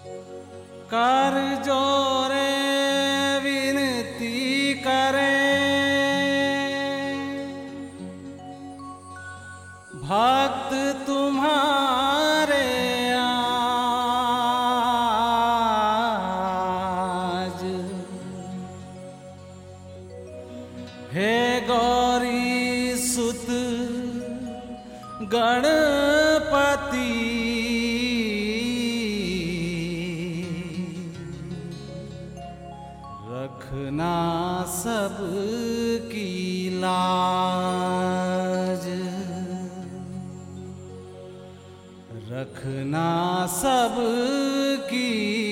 कर जोरे विनती करे, भक्त तुम्हारे आज। हे गौरी सुत गणपति, रखना सब की लाज, रखना सब की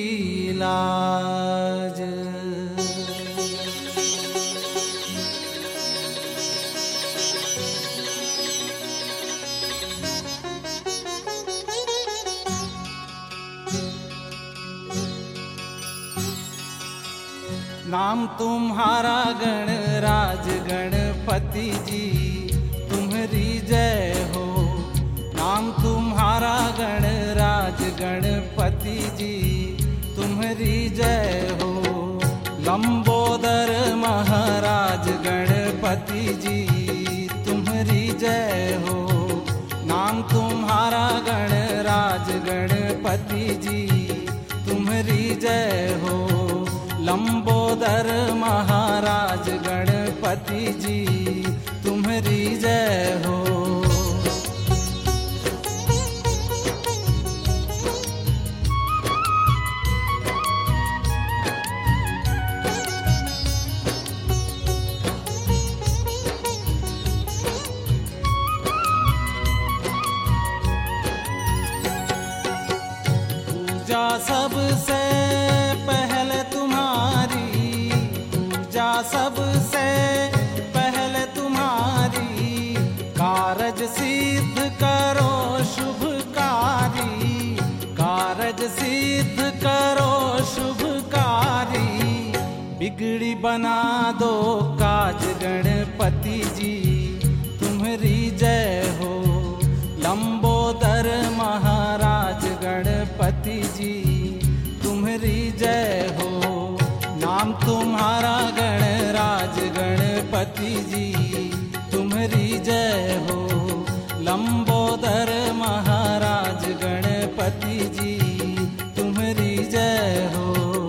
लाज। नाम तुम्हारा गणराज गणपति जी, तुम्हारी जय हो। नाम तुम्हारा गणराज गणपति जी, तुम्हारी जय हो। लंबोदर महाराज गणपति जी, तुम्हारी जय हो। नाम तुम्हारा गणराज गणपति जी, तुम्हारी जय हो। लंबोदर महाराज गणपति जी, तुम्हारी जय हो। पूजा सबसे पहले तुम्हारी, पूजा सबसे पहले तुम्हारी। कारज सिद्ध करो शुभकारी, कारज सिद्ध करो शुभकारी। बिगड़ी बना दो काज गणपति जी, तुम्हारी जय हो। लंबोदर महाराज गणपति जी, तुम्हारी जय हो। नाम तुम्हारा गणराज गणपति जी, तुम्हारी जय हो। लंबोदर महाराज गणपति जी, तुम्हारी जय हो।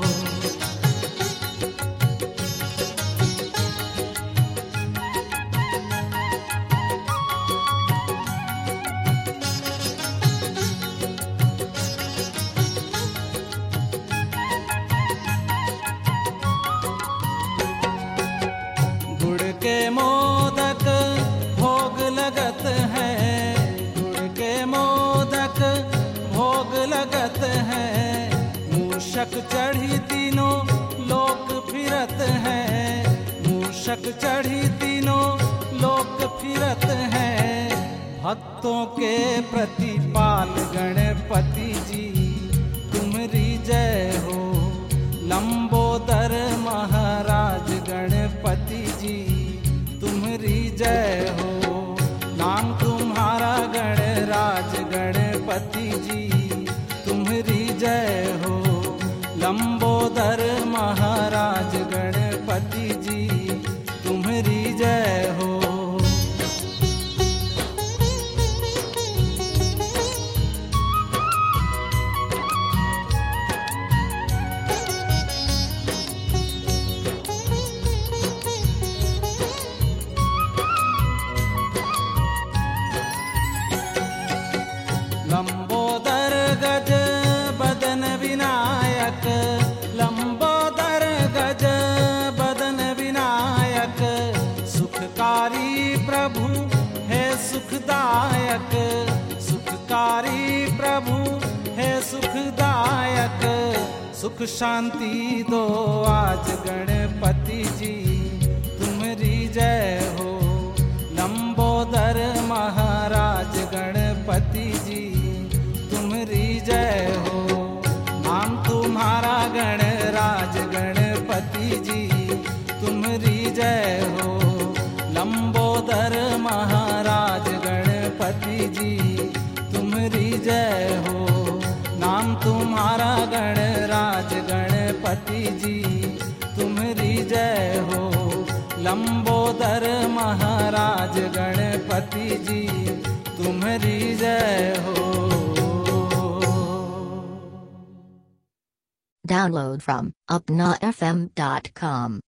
गुड़ के मोदक भोग लगत है, गुड़ के मोदक भोग लगत है। मूषक चढ़ी तीनों लोक फिरत है, मूषक चढ़ी तीनों लोक फिरत है। भक्तों के प्रतिपाल गणपति जी, तुम्हारी जय हो। लंबोदर महाराज गणपति जी, तुम्हारी जय हो। नाम तुम्हारा गणराज गणपति जी, तुम्हारी जय हो। लंबोदर महाराज गणपति जी, तुम्हारी जय हो। लंबोदर गज बदन विनायक, लंबोदर गज बदन विनायक। सुखकारी प्रभु है सुखदायक, सुखकारी प्रभु है सुखदायक। सुख शांति दो आज गणपति जी, तुम्हारी जय हो। लंबोदर महाराज गणपति जी, तुम्हारी जय हो। नाम तुम्हारा गणराज गणपति जी, तुम्हारी जय हो। लंबोदर महाराज गणपति जी, तुम्हारी जय हो। नाम तुम्हारा गण लंबोदर महाराज गणपति जी तुम्हारी जय हो। Download from upnafm.com.